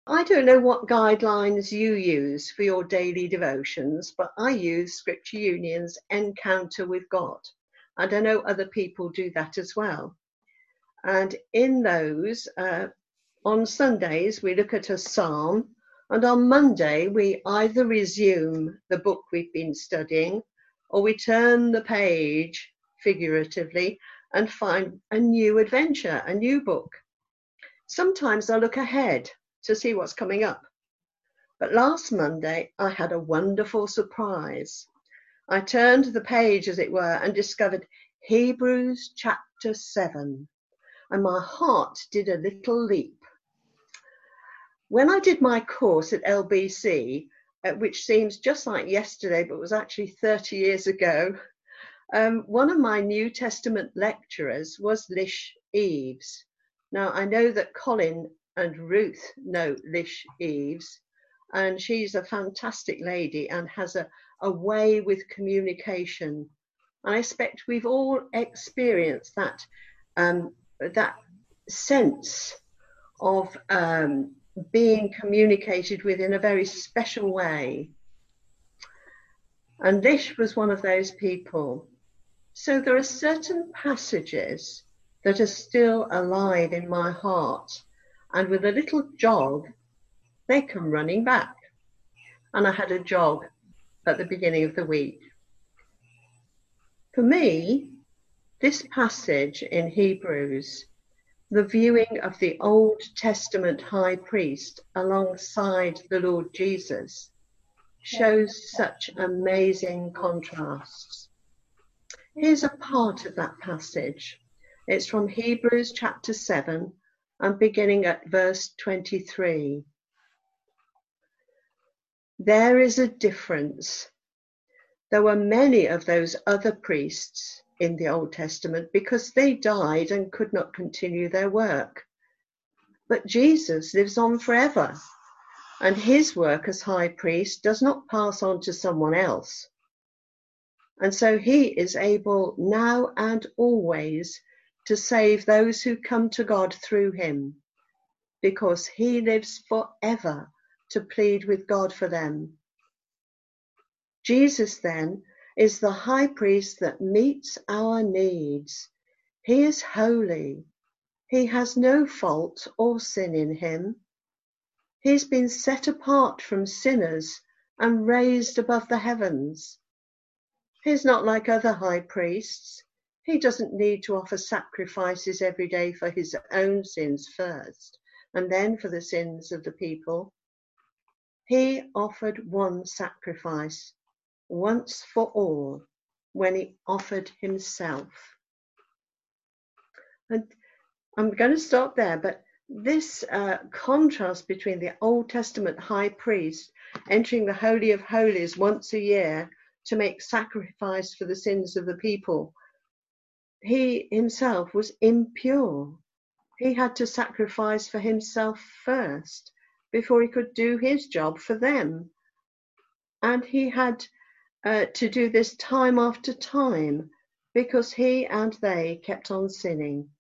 I don't know what guidelines you use for your daily devotions, but I use Scripture Union's Encounter with God. And I know other people do that as well. And in those, on Sundays, we look at a psalm, and on Monday, we either resume the book we've been studying, or we turn the page, figuratively, and find a new adventure, a new book. Sometimes I look ahead to see what's coming up. But last Monday, I had a wonderful surprise. I turned the page, as it were, and discovered Hebrews chapter 7, and my heart did a little leap. When I did my course at LBC, which seems just like yesterday, but was actually 30 years ago, one of my New Testament lecturers was Lish Eaves. Now, I know that Colin and Ruth know Lish Eaves, and she's a fantastic lady and has a way with communication. And I expect we've all experienced that, that sense of being communicated with in a very special way. And Lish was one of those people. So there are certain passages that are still alive in my heart, and with a little jog, they come running back. And I had a jog at the beginning of the week. For me, this passage in Hebrews, the viewing of the Old Testament high priest alongside the Lord Jesus, shows such amazing contrasts. Here's a part of that passage. It's from Hebrews chapter 7 and beginning at verse 23. There is a difference. There were many of those other priests in the Old Testament because they died and could not continue their work. But Jesus lives on forever, and his work as high priest does not pass on to someone else. And so he is able now and always to save those who come to God through him, because he lives forever to plead with God for them. Jesus, then, is the high priest that meets our needs. He is holy. He has no fault or sin in him. He's been set apart from sinners and raised above the heavens. He's not like other high priests. He doesn't need to offer sacrifices every day for his own sins first, and then for the sins of the people. He offered one sacrifice, once for all, when he offered himself. And I'm going to stop there, but this contrast between the Old Testament high priest entering the Holy of Holies once a year to make sacrifice for the sins of the people, he himself was impure. He had to sacrifice for himself first before he could do his job for them. And he had to do this time after time because he and they kept on sinning.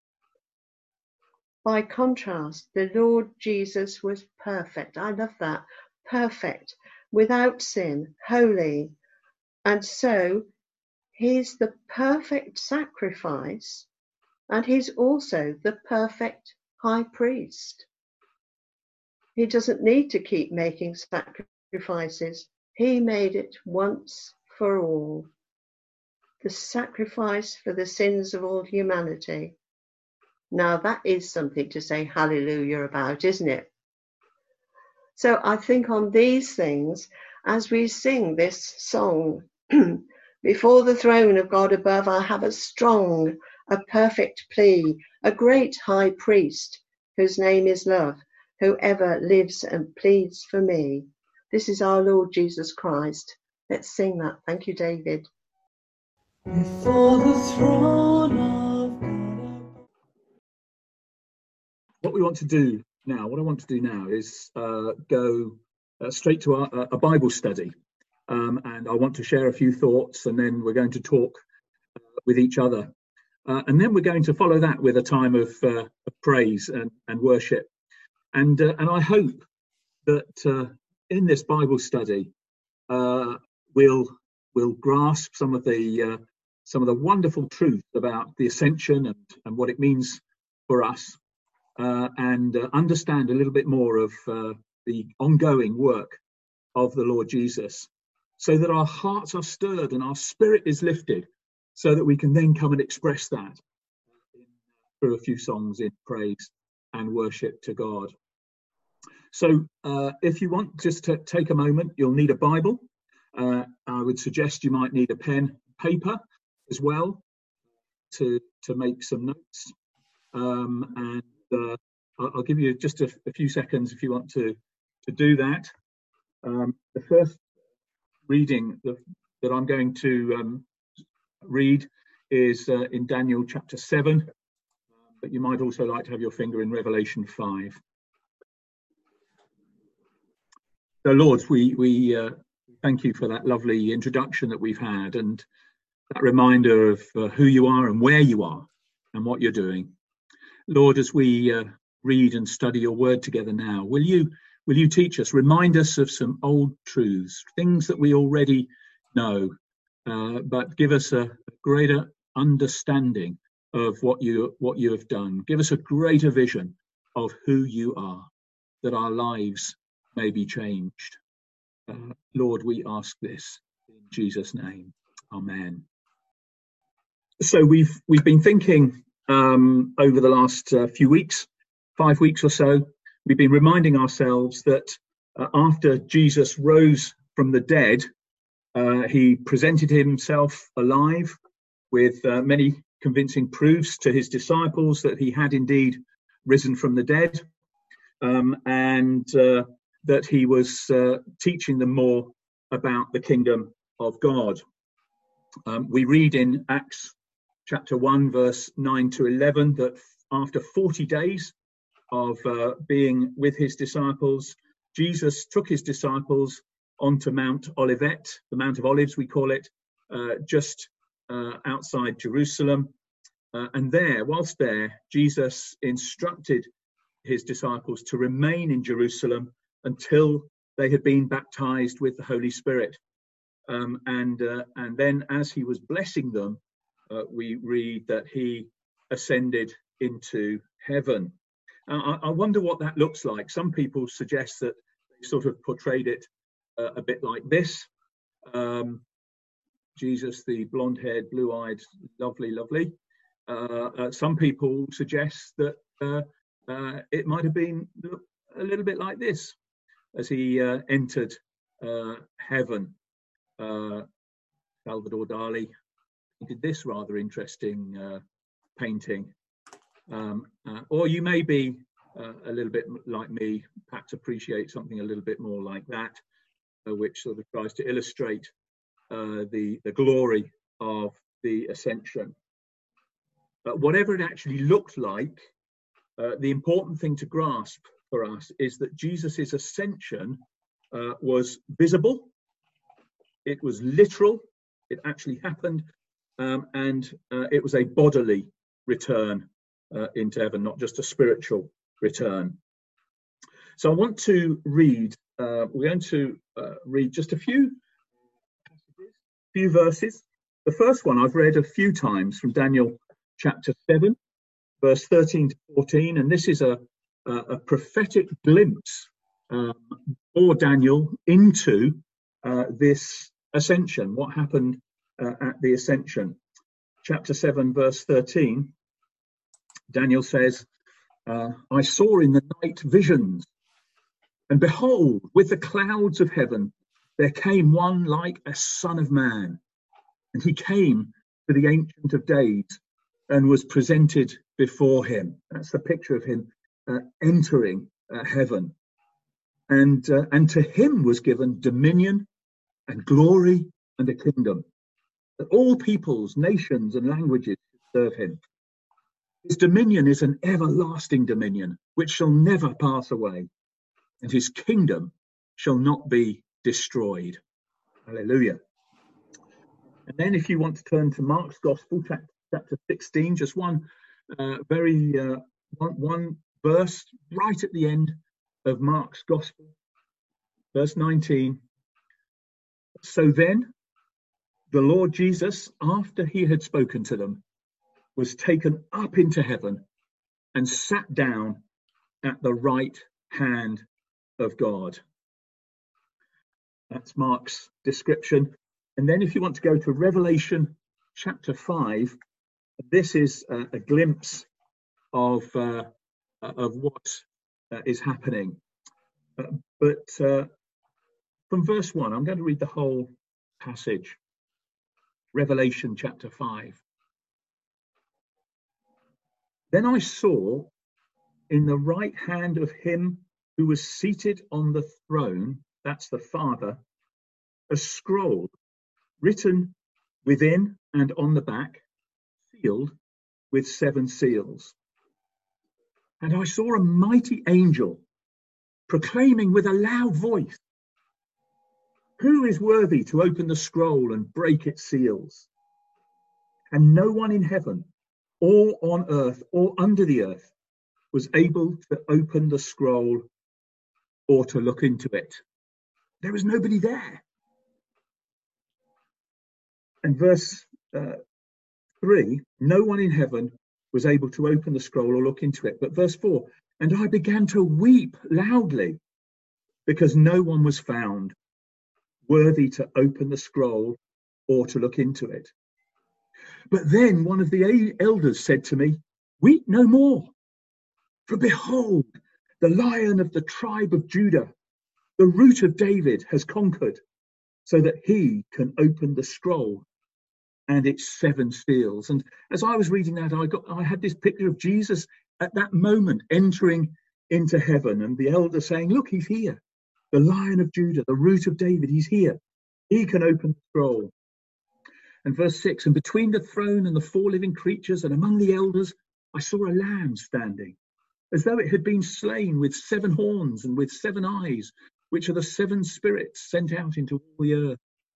By contrast, the Lord Jesus was perfect. I love that. Perfect, without sin, holy. And so he's the perfect sacrifice, and he's also the perfect high priest. He doesn't need to keep making sacrifices. He made it once for all. The sacrifice for the sins of all humanity. Now that is something to say hallelujah about, isn't it? So I think on these things, as we sing this song, before the throne of God above, I have a strong, a perfect plea, a great high priest, whose name is love, who ever lives and pleads for me. This is our Lord Jesus Christ. Let's sing that. Thank you, David. Before the throne of God. What I want to do now is go straight to a Bible study. And I want to share a few thoughts, and then we're going to talk with each other. And then we're going to follow that with a time of praise and worship. And I hope that in this Bible study we'll grasp some of the wonderful truth about the ascension and what it means for us, and understand a little bit more of the ongoing work of the Lord Jesus, so that our hearts are stirred and our spirit is lifted, so that we can then come and express that through a few songs in praise and worship to God. So if you want just to take a moment, you'll need a Bible. I would suggest you might need a pen, paper as well to make some notes. And I'll give you just a few seconds if you want to do that. The first reading that I'm going to read is in Daniel chapter 7, but you might also like to have your finger in Revelation 5. So, Lord, we thank you for that lovely introduction that we've had, and that reminder of who you are and where you are and what you're doing. Lord, as we read and study your word together now, will you teach us, remind us of some old truths, things that we already know, but give us a greater understanding of what you have done. Give us a greater vision of who you are, that our lives may be changed. Lord, we ask this in Jesus' name. Amen. So we've been thinking over the last few weeks, 5 weeks or so, we've been reminding ourselves that after Jesus rose from the dead, he presented himself alive with many convincing proofs to his disciples that he had indeed risen from the dead, and that he was teaching them more about the kingdom of God. We read in Acts chapter 1, verse 9 to 11, that after 40 days of being with his disciples, Jesus took his disciples onto Mount Olivet, the Mount of Olives we call it, just outside Jerusalem. And whilst there, Jesus instructed his disciples to remain in Jerusalem until they had been baptized with the Holy Spirit. And then as he was blessing them, we read that he ascended into heaven. I wonder what that looks like. Some people suggest that they sort of portrayed it a bit like this. Jesus, the blonde-haired, blue-eyed, lovely. Some people suggest that it might have been a little bit like this as he entered heaven. Salvador Dali did this rather interesting painting. Or you may be a little bit like me, perhaps appreciate something a little bit more like that, which sort of tries to illustrate the glory of the ascension. But whatever it actually looked like, the important thing to grasp for us is that Jesus's ascension was visible, it was literal, it actually happened, and it was a bodily return into heaven, not just a spiritual return. So I want to read, we're going to read just a few verses. The first one I've read a few times from Daniel chapter 7, verse 13 to 14, and this is a prophetic glimpse for Daniel into this ascension, what happened at the ascension. Chapter 7, verse 13, Daniel says, I saw in the night visions, and behold, with the clouds of heaven, there came one like a son of man. And he came to the Ancient of Days and was presented before him. That's the picture of him entering heaven. And to him was given dominion and glory and a kingdom, that all peoples, nations, and languages should serve him. His dominion is an everlasting dominion, which shall never pass away, and his kingdom shall not be destroyed. Hallelujah. And then if you want to turn to Mark's Gospel, chapter 16, just one verse right at the end of Mark's Gospel, verse 19. So then, the Lord Jesus, after he had spoken to them, was taken up into heaven and sat down at the right hand of God. That's Mark's description. And then if you want to go to Revelation chapter 5, this is a glimpse of what is happening. But from verse 1, I'm going to read the whole passage. Revelation chapter 5. Then I saw in the right hand of him who was seated on the throne, that's the Father, a scroll written within and on the back, sealed with 7 seals. And I saw a mighty angel proclaiming with a loud voice, "Who is worthy to open the scroll and break its seals?" And no one in heaven or on earth or under the earth was able to open the scroll or to look into it. There was nobody there. And verse 3, no one in heaven was able to open the scroll or look into it. But verse 4, and I began to weep loudly because no one was found worthy to open the scroll or to look into it. But then one of the elders said to me, "Weep no more, for behold, the Lion of the tribe of Judah, the Root of David, has conquered, so that he can open the scroll and its 7 seals." And as I was reading that, I had this picture of Jesus at that moment entering into heaven, and the elder saying, "Look, he's here, the Lion of Judah, the Root of David, he's here. He can open the scroll." And verse 6, and between the throne and the 4 living creatures and among the elders, I saw a lamb standing, as though it had been slain, with 7 horns and with 7 eyes, which are the 7 spirits sent out into all the earth.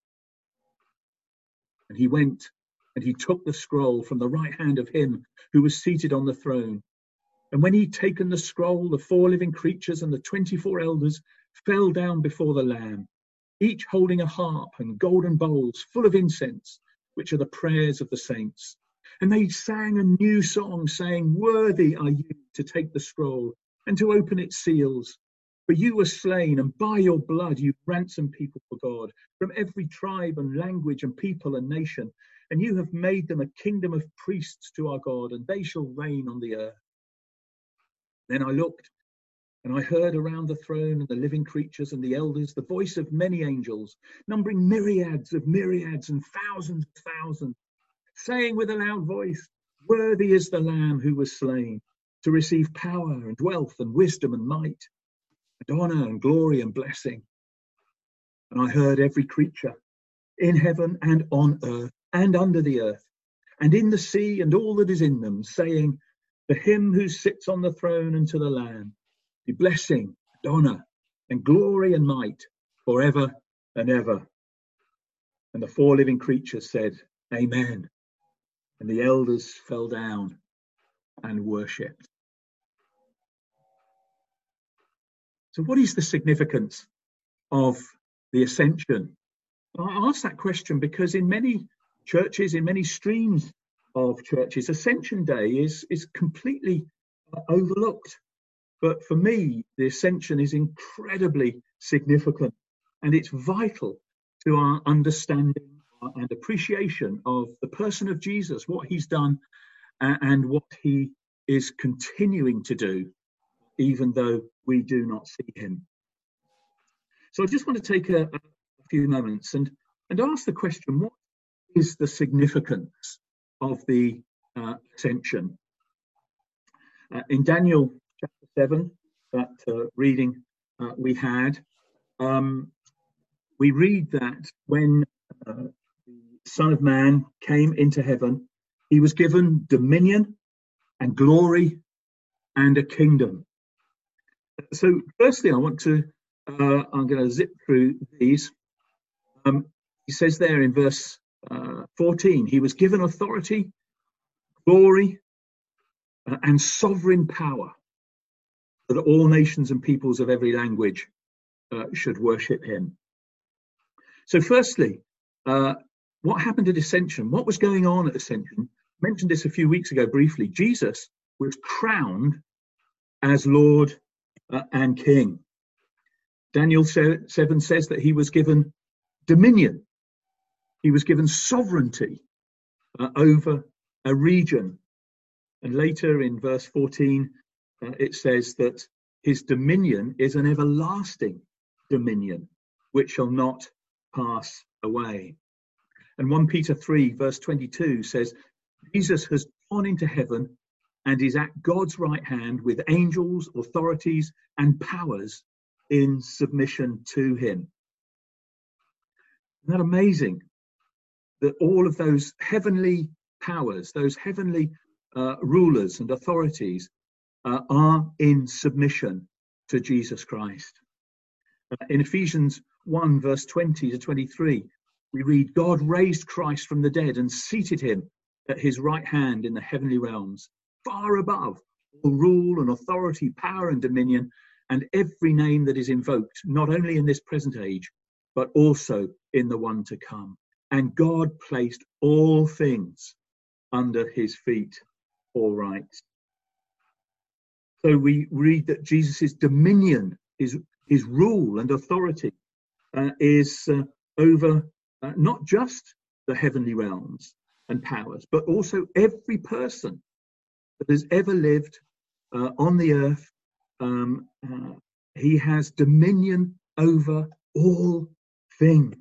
And he went and he took the scroll from the right hand of him who was seated on the throne. And when he'd taken the scroll, the 4 living creatures and the 24 elders fell down before the Lamb, each holding a harp and golden bowls full of incense, which are the prayers of the saints. And they sang a new song, saying, "Worthy are you to take the scroll and to open its seals. For you were slain, and by your blood you ransomed people for God from every tribe and language and people and nation. And you have made them a kingdom of priests to our God, and they shall reign on the earth." Then I looked, and I heard around the throne and the living creatures and the elders the voice of many angels, numbering myriads of myriads and thousands of thousands, saying with a loud voice, "Worthy is the Lamb who was slain to receive power and wealth and wisdom and might, and honor and glory and blessing." And I heard every creature in heaven and on earth and under the earth and in the sea and all that is in them, saying, "To him who sits on the throne and to the Lamb be blessing and honor and glory and might forever and ever." And the 4 living creatures said, "Amen." And the elders fell down and worshipped. So what is the significance of the ascension? I ask that question because in many churches, in many streams of churches, Ascension Day is completely overlooked. But for me, the ascension is incredibly significant, and it's vital to our understanding and appreciation of the person of Jesus, what he's done and what he is continuing to do, even though we do not see him. So I just want to take a few moments and ask the question, what is the significance of the ascension? In Daniel chapter 7, that reading we had, we read that when the Son of Man came into heaven, he was given dominion and glory and a kingdom. So firstly, I'm going to zip through these. He says there in verse 14, he was given authority, glory, and sovereign power. that all nations and peoples of every language should worship him. So firstly, what happened at Ascension? What was going on at Ascension? I mentioned this a few weeks ago briefly. Jesus was crowned as Lord and King. Daniel 7 says that he was given dominion. He was given sovereignty over a region. And later in verse 14, it says that his dominion is an everlasting dominion, which shall not pass away. And 1 Peter 3 verse 22 says, Jesus has gone into heaven and is at God's right hand with angels, authorities, and powers in submission to him. Isn't that amazing? That all of those heavenly powers, those heavenly rulers and authorities are in submission to Jesus Christ. In Ephesians 1 verse 20 to 23, we read, God raised Christ from the dead and seated him at his right hand in the heavenly realms, far above all rule and authority, power and dominion, and every name that is invoked, not only in this present age, but also in the one to come. And God placed all things under his feet. All right. So we read that Jesus' dominion, his rule and authority is over not just the heavenly realms and powers, but also every person that has ever lived on the earth. He has dominion over all things.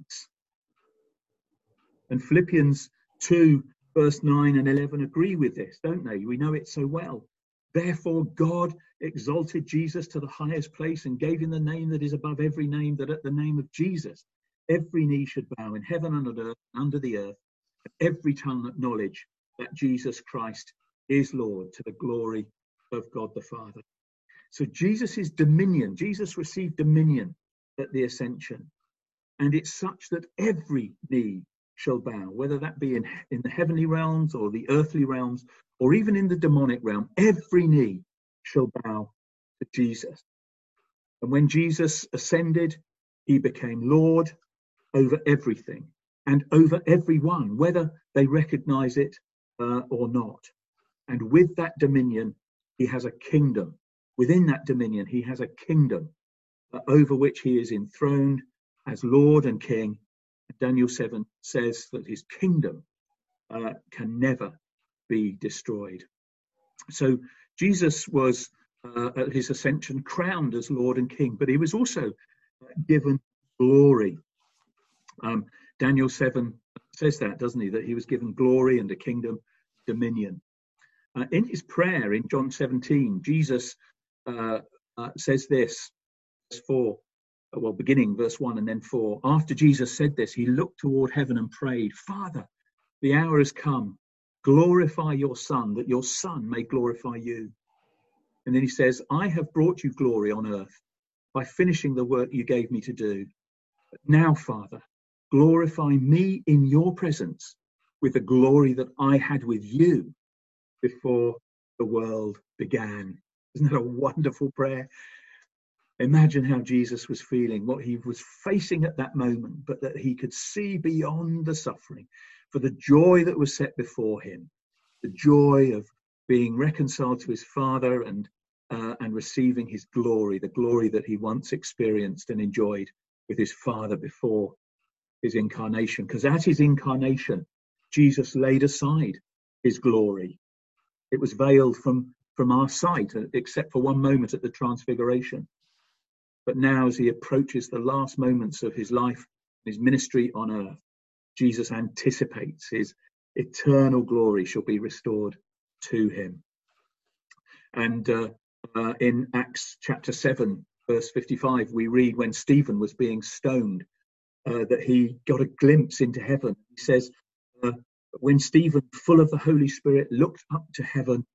And Philippians 2 verse 9 and 11 agree with this, don't they? We know it so well. Therefore God exalted Jesus to the highest place and gave him the name that is above every name, that at the name of Jesus every knee should bow in heaven and on earth and under the earth, and every tongue acknowledge that Jesus Christ is Lord, to the glory of God the Father. So Jesus' dominion, Jesus received dominion at the Ascension, and it's such that every knee shall bow, whether that be in the heavenly realms or the earthly realms, or even in the demonic realm. Every knee shall bow to Jesus. And when Jesus ascended, he became Lord over everything and over everyone, whether they recognize it or not. And with that dominion, he has a kingdom. Within that dominion, he has a kingdom over which he is enthroned as Lord and King. Daniel 7 says that his kingdom can never be destroyed. So Jesus was at his ascension crowned as Lord and King, but he was also given glory. Daniel 7 says that, doesn't he? That he was given glory and a kingdom, dominion. In his prayer in John 17, Jesus says this, verse 4. Well, beginning verse 1 and then 4. After Jesus said this, he looked toward heaven and prayed, Father, the hour has come. Glorify your Son, that your Son may glorify you. And then he says, I have brought you glory on earth by finishing the work you gave me to do. But now, Father, glorify me in your presence with the glory that I had with you before the world began. Isn't that a wonderful prayer? Imagine how Jesus was feeling, what he was facing at that moment, but that he could see beyond the suffering for the joy that was set before him, the joy of being reconciled to his Father and receiving his glory, the glory that he once experienced and enjoyed with his Father before his incarnation. Because at his incarnation, Jesus laid aside his glory. It was veiled from our sight, except for one moment at the Transfiguration. But now, as he approaches the last moments of his life, his ministry on earth, Jesus anticipates his eternal glory shall be restored to him. And in Acts chapter 7, verse 55, we read when Stephen was being stoned, that he got a glimpse into heaven. He says, when Stephen, full of the Holy Spirit, looked up to heaven,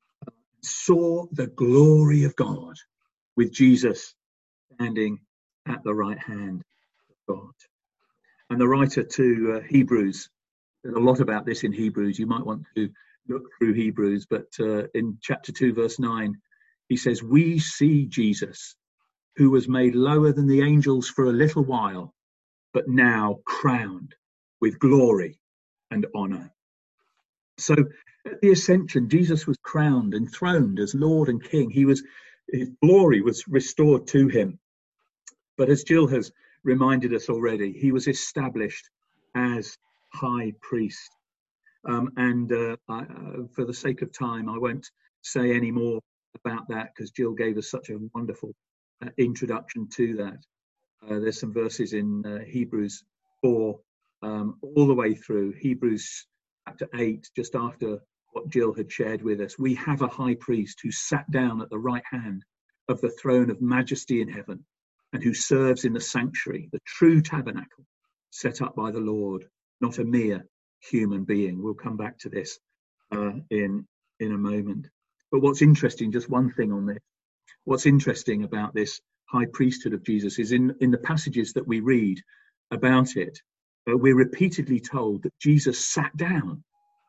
saw the glory of God with Jesus standing at the right hand of God. And the writer to Hebrews, there's a lot about this in Hebrews. You might want to look through Hebrews, but in chapter 2, verse 9, he says, we see Jesus, who was made lower than the angels for a little while, but now crowned with glory and honor. So at the ascension, Jesus was crowned, enthroned as Lord and King. His glory was restored to him. But as Jill has reminded us already, he was established as high priest. For the sake of time, I won't say any more about that, because Jill gave us such a wonderful introduction to that. There's some verses in Hebrews 4 all the way through Hebrews chapter 8, just after what Jill had shared with us. We have a high priest who sat down at the right hand of the throne of majesty in heaven, and who serves in the sanctuary, the true tabernacle set up by the Lord, not a mere human being. We'll come back to this in a moment. But what's interesting, just one thing on this, what's interesting about this high priesthood of Jesus is in the passages that we read about it, we're repeatedly told that Jesus sat down.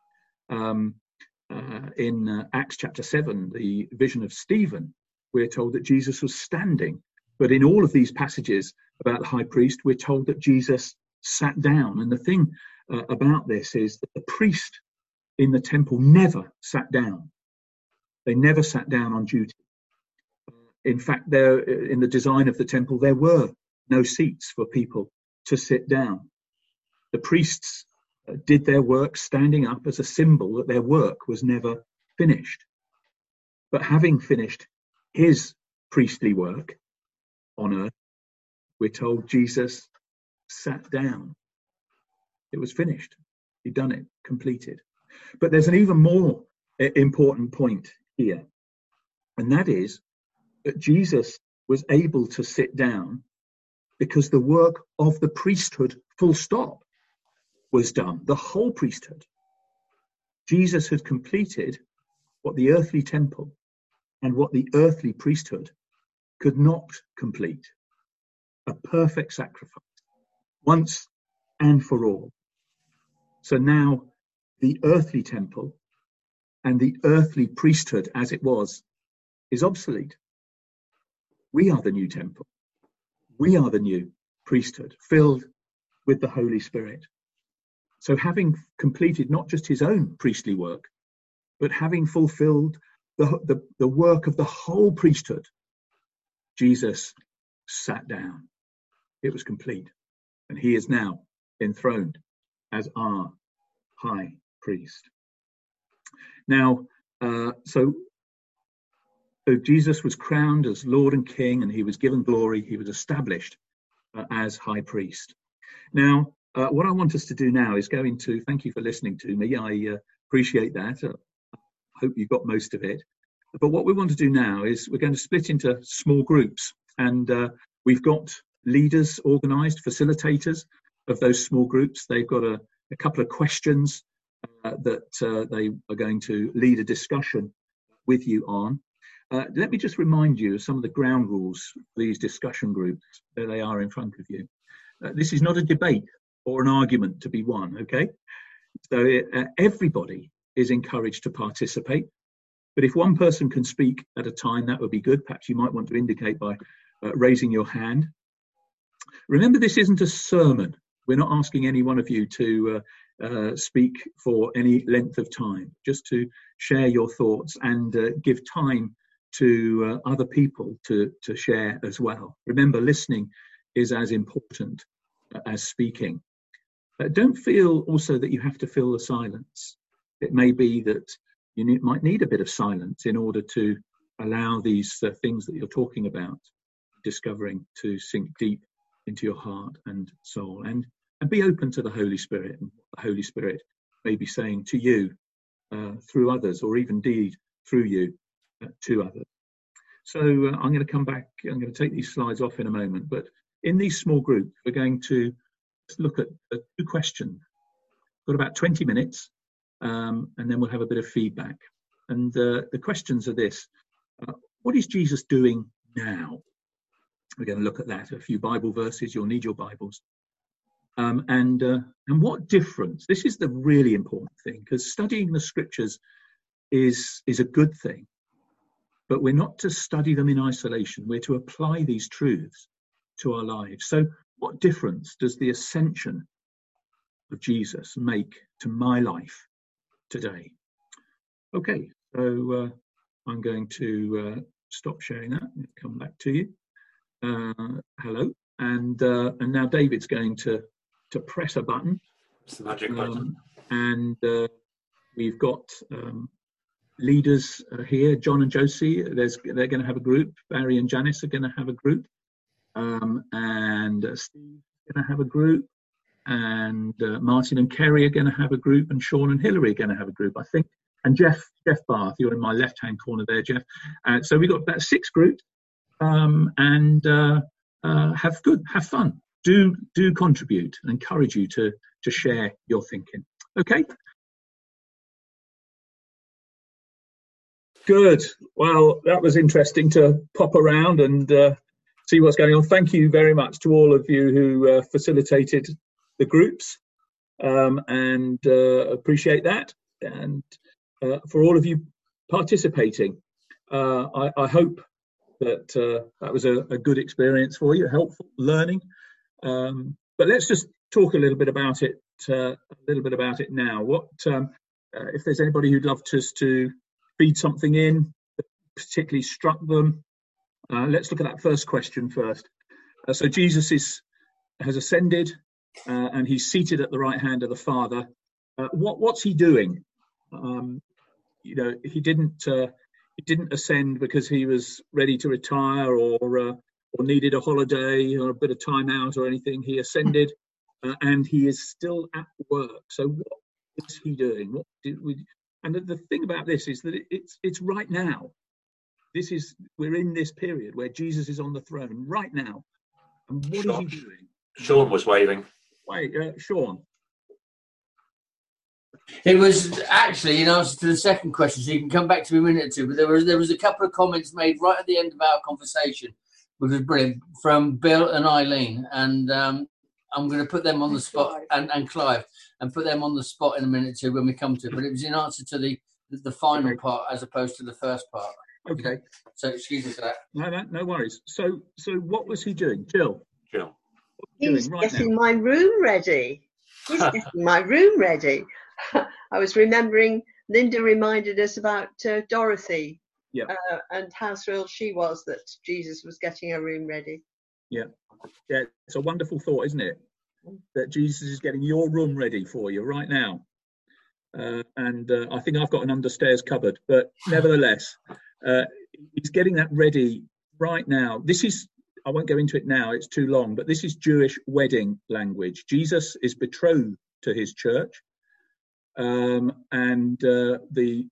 In Acts chapter 7, the vision of Stephen, we're told that Jesus was standing. But in all of these passages about the high priest, we're told that Jesus sat down. And the thing about this is that the priest in the temple never sat down. They never sat down on duty. In fact, there in the design of the temple, there were no seats for people to sit down. The priests did their work standing up as a symbol that their work was never finished. But having finished his priestly work on earth, we're told Jesus sat down. It was finished. He'd done it, completed. But there's an even more important point here, and that is that Jesus was able to sit down because the work of the priesthood, full stop, was done. The whole priesthood. Jesus had completed what the earthly temple and what the earthly priesthood could not complete. A perfect sacrifice, once and for all. So now the earthly temple and the earthly priesthood as it was is obsolete. We are the new temple. We are the new priesthood, filled with the Holy Spirit. So having completed not just his own priestly work, but having fulfilled the work of the whole priesthood, Jesus sat down. It was complete. And he is now enthroned as our high priest. Now, so Jesus was crowned as Lord and King, and he was given glory. He was established as high priest. Now, what I want us to do now is go into, thank you for listening to me. I appreciate that. I hope you got most of it. But what we want to do now is we're going to split into small groups, and we've got leaders organised, facilitators of those small groups. They've got a couple of questions that they are going to lead a discussion with you on. Let me just remind you of some of the ground rules for these discussion groups. There they are in front of you. This is not a debate or an argument to be won, okay? So everybody is encouraged to participate. But if one person can speak at a time, that would be good. Perhaps you might want to indicate by raising your hand. Remember, this isn't a sermon. We're not asking any one of you to speak for any length of time, just to share your thoughts and give time to other people to share as well. Remember, listening is as important as speaking. Don't feel also that you have to fill the silence. It may be that you might need a bit of silence in order to allow these things that you're talking about, discovering, to sink deep into your heart and soul, and be open to the Holy Spirit, and what the Holy Spirit may be saying to you through others, or even indeed through you to others. So I'm going to come back. I'm going to take these slides off in a moment, but in these small groups, we're going to look at two questions. We've got about 20 minutes, and then we'll have a bit of feedback. And the questions are this: what is Jesus doing now? We're going to look at that. A few Bible verses. You'll need your Bibles. And what difference? This is the really important thing, because studying the Scriptures is a good thing. but we're not to study them in isolation. We're to apply these truths to our lives. So what difference does the ascension of Jesus make to my life today? Okay, so I'm going to stop sharing that and come back to you. Hello, and now David's going to press a button. It's the magic button. And we've got leaders here, John and Josie. They're going to have a group. Barry and Janice are going to have a group, and Steve's going to have a group, and Martin and Kerry are going to have a group, and Sean and Hilary are going to have a group, I think. And Jeff Bath, you're in my left-hand corner there, Jeff. So we've got about 6 groups, and have fun. Do contribute. And encourage you to share your thinking. Okay. Good. Well, that was interesting to pop around and see what's going on. Thank you very much to all of you who facilitated the groups, and appreciate that. And for all of you participating, I hope that that was a good experience for you, helpful learning. But let's just talk a little bit about it. Now. What if there's anybody who'd love us to feed something in that particularly struck them? Let's look at that first question first. So Jesus has ascended, and he's seated at the right hand of the Father. What's he doing? He didn't ascend because he was ready to retire or needed a holiday or a bit of time out or anything. He ascended, and he is still at work. So what is he doing? And the thing about this is that it's right now. We're in this period where Jesus is on the throne right now. And what is he doing? Sean was waving. Wait, Sean. It was actually in answer to the second question, so you can come back to me in a minute or two. But there was a couple of comments made right at the end of our conversation, which was brilliant, from Bill and Eileen, and I'm going to put them on the spot, and Clive, and put them on the spot in a minute or two when we come to it. But it was in answer to the final part as opposed to the first part. Okay. So excuse me for that. No worries. So what was he doing, Jill? He's getting my room ready. He's getting my room ready. I was remembering Linda reminded us about Dorothy, and how thrilled she was that Jesus was getting her room ready. Yeah, it's a wonderful thought, isn't it? That Jesus is getting your room ready for you right now. And I think I've got an understairs cupboard, but nevertheless, he's getting that ready right now. I won't go into it now, it's too long, but this is Jewish wedding language. Jesus is betrothed to his church. And the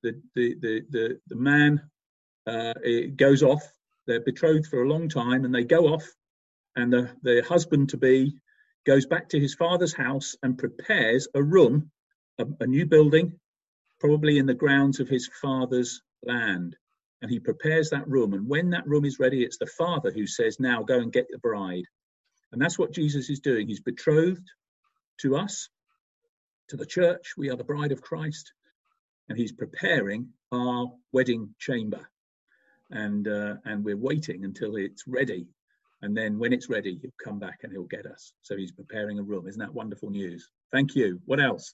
man goes off. They're betrothed for a long time, and they go off, and the husband to be goes back to his father's house and prepares a room, a new building, probably in the grounds of his father's land. And he prepares that room, and when that room is ready, it's the father who says, "Now go and get the bride." And that's what Jesus is doing. He's betrothed to us, to the church. We are the bride of Christ, and he's preparing our wedding chamber, and we're waiting until it's ready, and then when it's ready, he'll come back and he'll get us. So he's preparing a room. Isn't that wonderful news? Thank you. What else?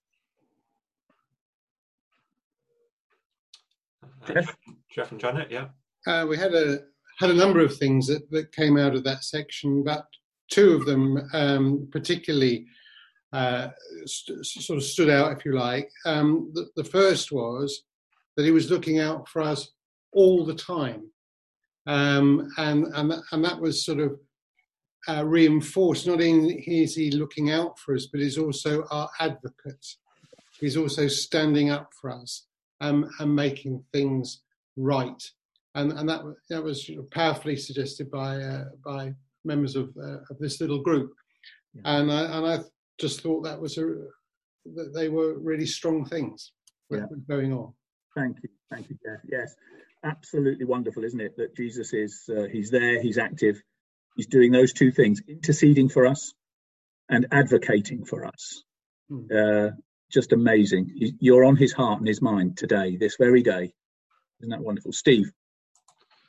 Jeff and Janet, we had a number of things that came out of that section, but 2 of them particularly sort of stood out, if you like. The first was that he was looking out for us all the time, and that was sort of reinforced. Not only is he looking out for us, but he's also our advocate. He's also standing up for us and making things right, and that was powerfully suggested by members of this little group, and I just thought that they were really strong things going on. Thank you, Jeff. Yes, absolutely wonderful, isn't it? That Jesus is he's there, he's active, he's doing those 2 things: interceding for us and advocating for us. Just amazing. You're on his heart and his mind today, this very day. Isn't that wonderful, Steve?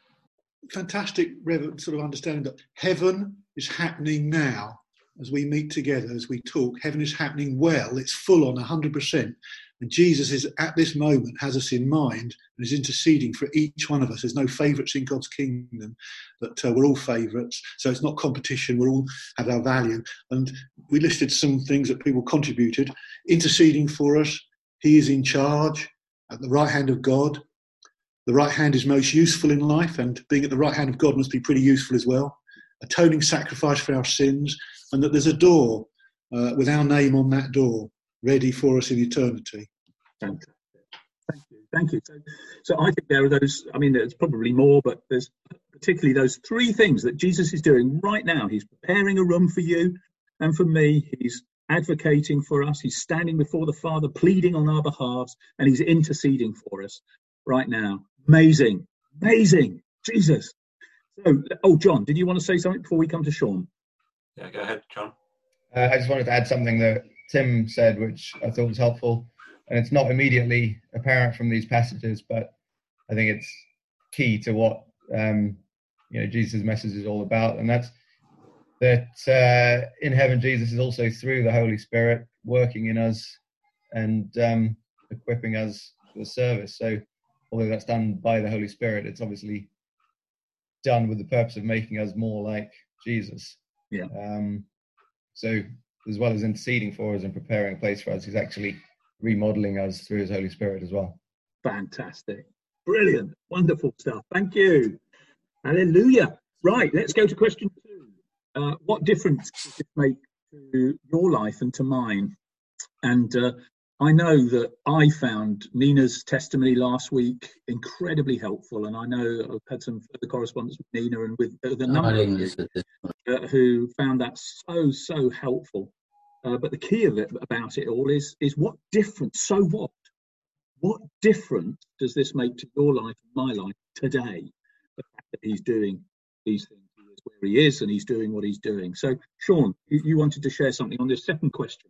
fantastic sort of understanding that heaven is happening now as we meet together, as we talk. Heaven is happening well. It's full on 100%. And Jesus is at this moment, has us in mind and is interceding for each one of us. There's no favourites in God's kingdom, but we're all favourites. So it's not competition. We all have our value. And we listed some things that people contributed. Interceding for us. He is in charge at the right hand of God. The right hand is most useful in life, and being at the right hand of God must be pretty useful as well. Atoning sacrifice for our sins, and that there's a door with our name on that door, ready for us in eternity. Fantastic. Thank you. So I think there are those, I mean, there's probably more, but there's particularly those three things that Jesus is doing right now. He's preparing a room for you and for me. He's advocating for us. He's standing before the Father, pleading on our behalves, and he's interceding for us right now. Amazing. Jesus. So, John, did you want to say something before we come to Sean? Yeah, go ahead, John. I just wanted to add something that Tim said, which I thought was helpful. And it's not immediately apparent from these passages, but I think it's key to what Jesus' message is all about. And that's that in heaven, Jesus is also through the Holy Spirit working in us and equipping us for the service. So although that's done by the Holy Spirit, it's obviously done with the purpose of making us more like Jesus. Yeah. So as well as interceding for us and preparing a place for us, he's actually remodeling us through his Holy Spirit as well. Fantastic. Brilliant. Wonderful stuff. Thank you. Hallelujah. Right, let's go to question 2. What difference does it make to your life and to mine? And I know that I found Nina's testimony last week incredibly helpful, and I know I've had some further correspondence with Nina and with the number of you who found that so helpful. But the key of it about it all is what difference? So what? What difference does this make to your life and my life today? The fact that he's doing these things, he is where he is, and he's doing what he's doing. So, Sean, you wanted to share something on this second question.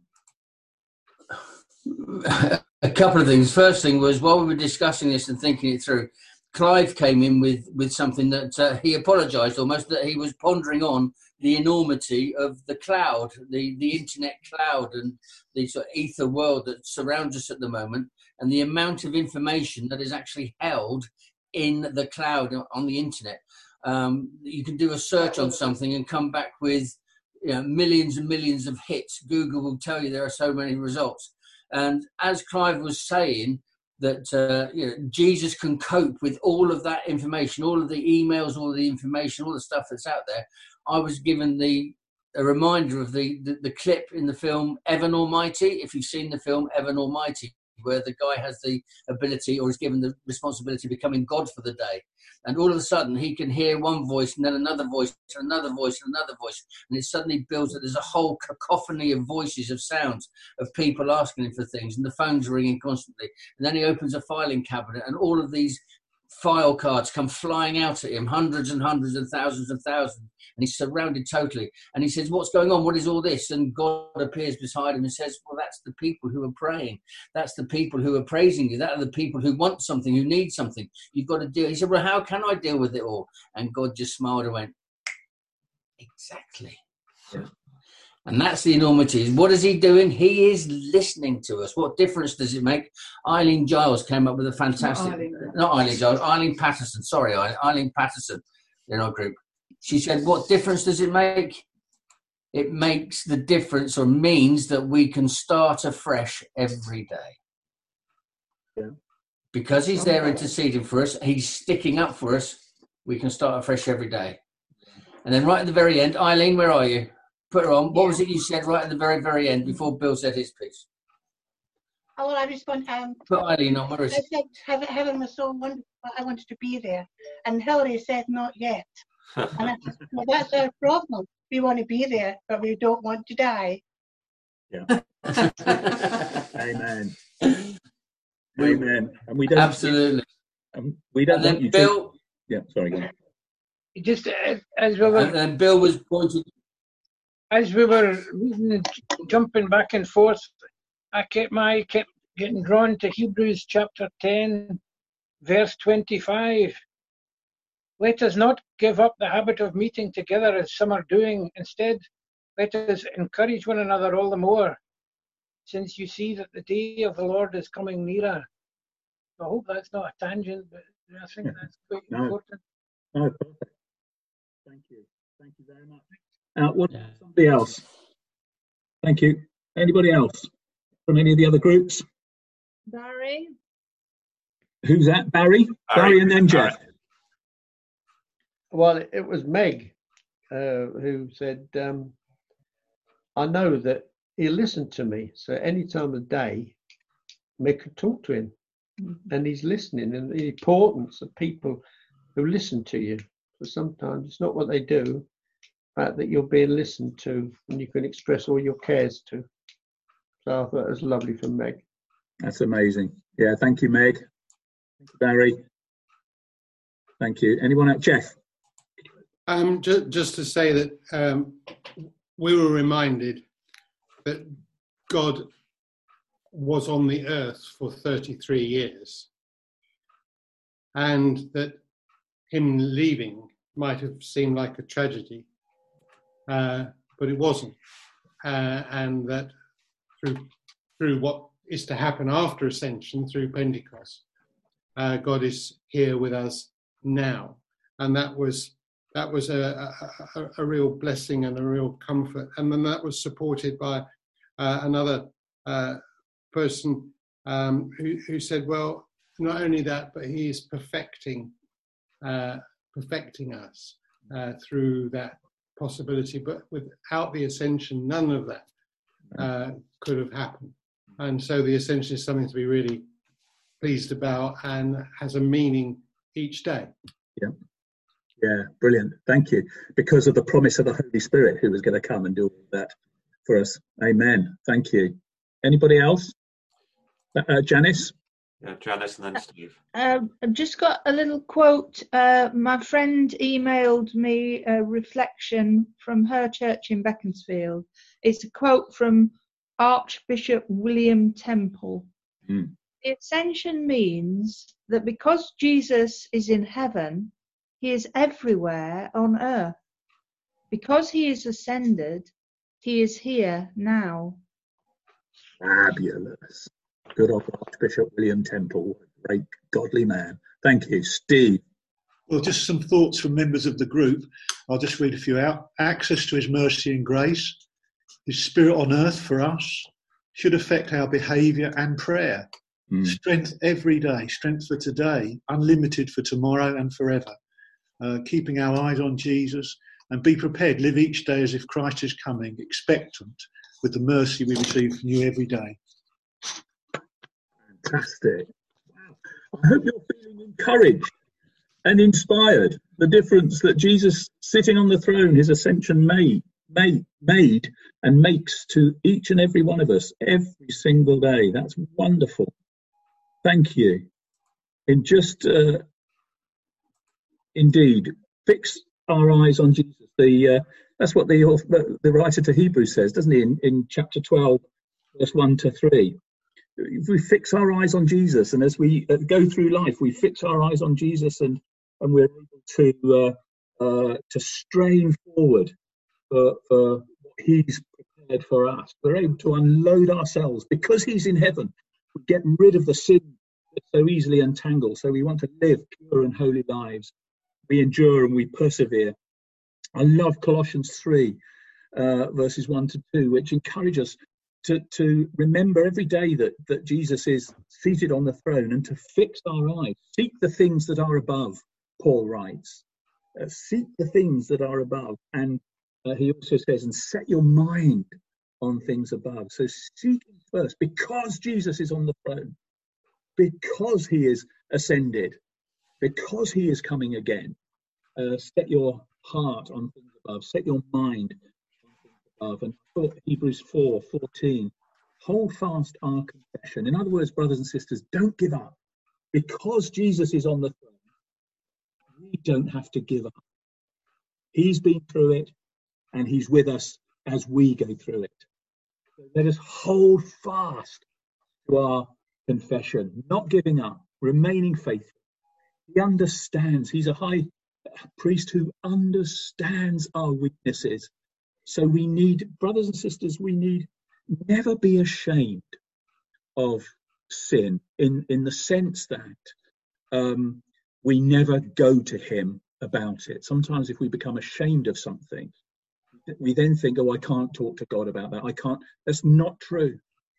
A couple of things. First thing was, while we were discussing this and thinking it through, Clive came in with something that he apologised almost, that he was pondering on the enormity of the cloud, the internet cloud, and the sort of ether world that surrounds us at the moment, and the amount of information that is actually held in the cloud on the internet. You can do a search on something and come back with millions and millions of hits. Google will tell you there are so many results. And as Clive was saying, that Jesus can cope with all of that information, all of the emails, all of the information, all the stuff that's out there. I was given a reminder of the clip in the film Evan Almighty. If you've seen the film Evan Almighty, where the guy has the ability or is given the responsibility of becoming God for the day. And all of a sudden he can hear one voice and then another voice and another voice and another voice. And it suddenly builds that there's a whole cacophony of voices, of sounds, of people asking him for things, and the phone's ringing constantly. And then he opens a filing cabinet and all of these file cards come flying out at him, hundreds and hundreds and thousands, and he's surrounded totally. And he says, "What's going on? What is all this?" And God appears beside him and says, "Well, that's the people who are praying. That's the people who are praising you. That are the people who want something, who need something. You've got to deal." He said, "Well, how can I deal with it all?" And God just smiled and went, "Exactly." Yeah. And that's the enormity. What is he doing? He is listening to us. What difference does it make? Eileen Giles came up with a fantastic... Not Eileen Giles, Eileen Patterson. Sorry, Eileen Patterson in our group. She said, what difference does it make? It makes the difference, or means that we can start afresh every day. Yeah. Because he's there interceding for us, he's sticking up for us, we can start afresh every day. And then right at the very end, Eileen, where are you? Put her on. What was it you said right at the very, very end before Bill said his piece? Oh, well, I just want put Eileen on. Where is it? I said heaven was so wonderful. I wanted to be there, and Hilary said not yet. And well, that's our problem. We want to be there, but we don't want to die. Yeah. Amen. Amen. And we don't absolutely. We don't. And then Bill. Yeah. Sorry. Go on. Just as we were. And then Bill was pointing. As we were reading and jumping back and forth, I kept getting drawn to Hebrews chapter 10, verse 25. let us not give up the habit of meeting together as some are doing. Instead, let us encourage one another all the more, since you see that the day of the Lord is coming nearer. I hope that's not a tangent, but I think that's quite important. No, perfect. Thank you. Thank you very much. What about somebody else? Thank you. Anybody else from any of the other groups? Barry. Who's that? Barry? Barry and then Jeff. Well, it was Meg who said, I know that he listened to me. So any time of day, Meg could talk to him. And he's listening, and the importance of people who listen to you. So sometimes it's not what they do, but that you're being listened to and you can express all your cares to. So I thought it was lovely from Meg. That's amazing. Yeah, thank you, Meg. Thank you, Barry. Thank you. Anyone else? Jeff? Just to say that we were reminded that God was on the earth for 33 years, and that him leaving might have seemed like a tragedy, but it wasn't, and that through what is to happen after Ascension, through Pentecost, God is here with us now, and that was a real blessing and a real comfort. And then that was supported by another person who said, well, not only that, but he is perfecting us through that possibility. But without the Ascension, none of that could have happened. And so the Ascension is something to be really pleased about and has a meaning each day. Yeah, brilliant. Thank you. Because of the promise of the Holy Spirit who was going to come and do all that for us. Amen. Thank you. Anybody else? Janice? Yeah, Janice and then Steve. I've just got a little quote. My friend emailed me a reflection from her church in Beaconsfield. It's a quote from Archbishop William Temple. The Ascension means that because Jesus is in heaven, he is everywhere on earth. Because he is ascended, he is here now. Fabulous. Good old Archbishop William Temple, great godly man. Thank you. Steve? Well, just some thoughts from members of the group. I'll just read a few out. Access to his mercy and grace, his spirit on earth for us, should affect our behaviour and prayer. Strength every day, strength for today, unlimited for tomorrow and forever. Keeping our eyes on Jesus, and be prepared, live each day as if Christ is coming, expectant with the mercy we receive from you every day. Fantastic. Wow. I hope you're feeling encouraged and inspired. The difference that Jesus sitting on the throne, his ascension made and makes to each and every one of us every single day. That's wonderful. Thank you. And just indeed, fix our eyes on Jesus. That's what the writer to Hebrews says, doesn't he, in chapter 12, verse 1 to 3. If we fix our eyes on Jesus, and as we go through life, we fix our eyes on Jesus, and we're able to strain forward for what he's prepared for us. We're able to unload ourselves because he's in heaven. We get rid of the sin that so easily entangles. So we want to live pure and holy lives. We endure and we persevere. I love Colossians 3, verses 1 to 2, which encourage us to remember every day that Jesus is seated on the throne, and to fix our eyes. Seek the things that are above, Paul writes. Seek the things that are above. And he also says, and set your mind on things above. So seek him first, because Jesus is on the throne, because he is ascended, because he is coming again. Set your heart on things above, set your mind on things above. And I thought Hebrews 4:14, hold fast our confession. In other words, brothers and sisters, don't give up. Because Jesus is on the throne, we don't have to give up. He's been through it, and he's with us as we go through it. So let us hold fast to our confession, not giving up, remaining faithful. He understands. He's a high a priest who understands our weaknesses. So we need, brothers and sisters, we need never be ashamed of sin in the sense that we never go to him about it. Sometimes if we become ashamed of something, we then think, oh, I can't talk to God about that. I can't. That's not true.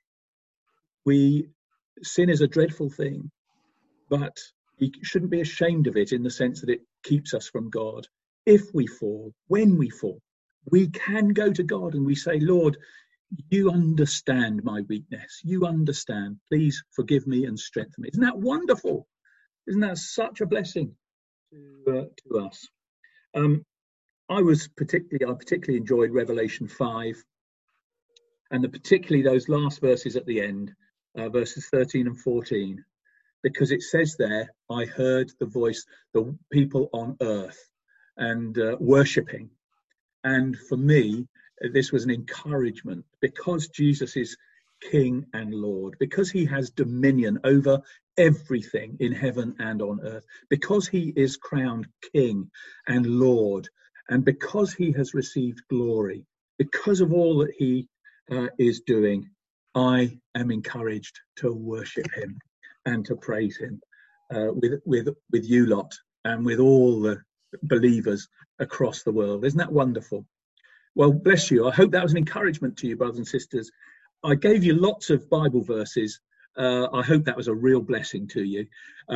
Sin is a dreadful thing, but we shouldn't be ashamed of it in the sense that it keeps us from God. If we fall, when we fall, we can go to God and we say, Lord, you understand my weakness. You understand. Please forgive me and strengthen me. Isn't that wonderful? Isn't that such a blessing to us? I particularly enjoyed Revelation 5, and particularly those last verses at the end, verses 13 and 14, because it says there, I heard the voice, the people on earth, and worshipping. And for me, this was an encouragement, because Jesus is King and Lord, because he has dominion over everything in heaven and on earth, because he is crowned King and Lord, and because he has received glory, because of all that he is doing, I am encouraged to worship him and to praise him with you lot and with all the believers across the world. Isn't that wonderful? Well, bless you. I hope that was an encouragement to you, brothers and sisters. I gave you lots of Bible verses. I hope that was a real blessing to you.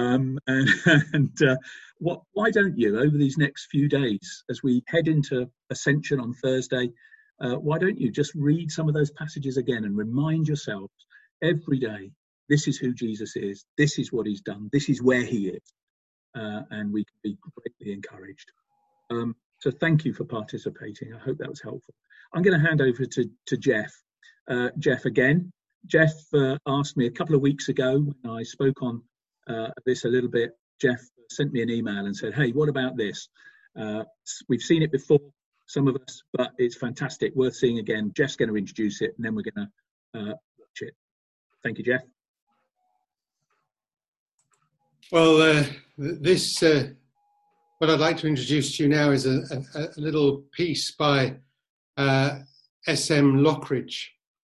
Why don't you, over these next few days, as we head into Ascension on Thursday, why don't you just read some of those passages again and remind yourselves every day, this is who Jesus is, this is what he's done, this is where he is, and we can be greatly encouraged. So thank you for participating. I hope that was helpful. I'm going to hand over to Jeff. Jeff again. Jeff asked me a couple of weeks ago when I spoke on this a little bit. Jeff sent me an email and said, hey, what about this? We've seen it before, some of us, but it's fantastic, worth seeing again. Jeff's going to introduce it and then we're going to watch it. Thank you, Jeff. Well, what I'd like to introduce to you now is a little piece by S.M. Lockridge.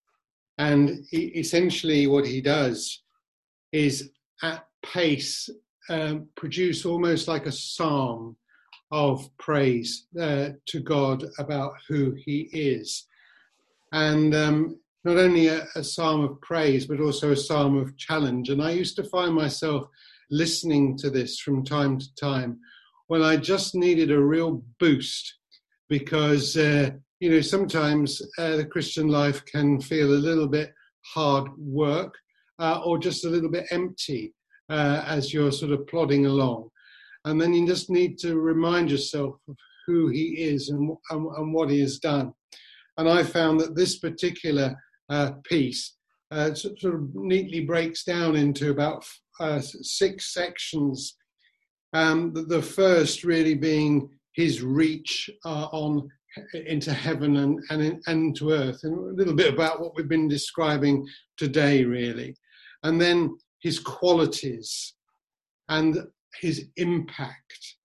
And essentially what he does is at pace produce almost like a psalm of praise to God about who he is. And not only a psalm of praise, but also a psalm of challenge. And I used to find myself listening to this from time to time when I just needed a real boost, because sometimes the Christian life can feel a little bit hard work or just a little bit empty as you're sort of plodding along. And then you just need to remind yourself of who he is and what he has done. And I found that this particular piece sort of neatly breaks down into about 6 sections. The first really being his reach into heaven and to earth, and a little bit about what we've been describing today, really. And then his qualities and his impact,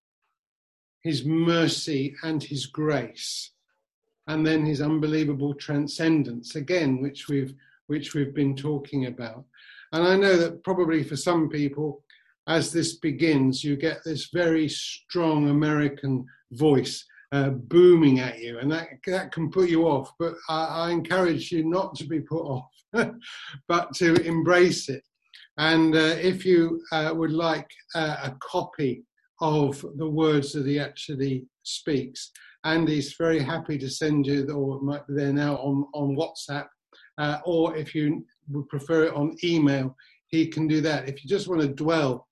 his mercy and his grace, and then his unbelievable transcendence, again, which we've been talking about. And I know that probably for some people, as this begins, you get this very strong American voice booming at you, and that can put you off. But I encourage you not to be put off, but to embrace it. And if you would like a copy of the words that he actually speaks, Andy's very happy to send you, or it might be there now on WhatsApp, or if you would prefer it on email, he can do that. If you just want to dwell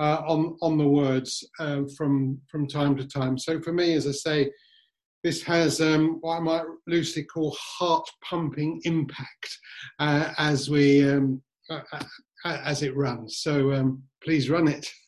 on the words from time to time. So for me, as I say, this has what I might loosely call heart-pumping impact as it runs. So please run it.